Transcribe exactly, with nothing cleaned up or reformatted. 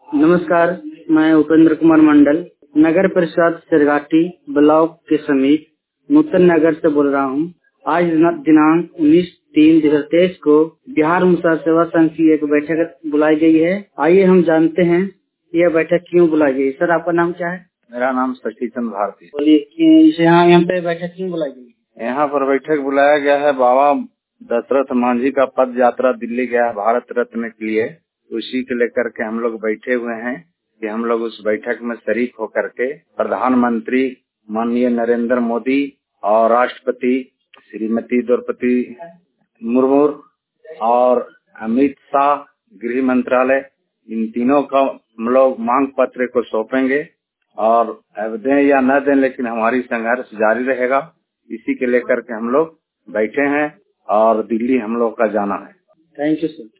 नमस्कार, मैं उपेंद्र कुमार मंडल नगर परिषद सिरगाटी ब्लॉक के समीप नूतन नगर से बोल रहा हूँ। आज दिनांक उन्नीस तीन दो हजार तेईस को बिहार मुसाफिर सेवा संघ की एक बैठक बुलाई गई है। आइए हम जानते हैं यह बैठक क्यों बुलाई गई। सर, आपका नाम क्या है? मेरा नाम शशि चंद्र भारती। बोलिए, यहाँ यहाँ पे बैठक क्यों बुलाई गई? यहाँ पर बैठक बुलाया गया है, बाबा दशरथ मांझी का पद यात्रा दिल्ली गया भारत रत्न के लिए, उसी को लेकर के हम लोग बैठे हुए हैं कि हम लोग उस बैठक में शरीक होकर के प्रधानमंत्री माननीय नरेंद्र मोदी और राष्ट्रपति श्रीमती द्रौपदी मुर्मू और अमित शाह गृह मंत्रालय, इन तीनों का हम लोग मांग पत्र को सौंपेंगे और अब दें या न दें, लेकिन हमारी संघर्ष जारी रहेगा। इसी के लेकर के हम लोग बैठे हैं और दिल्ली हम लोग का जाना है। Thank you sir.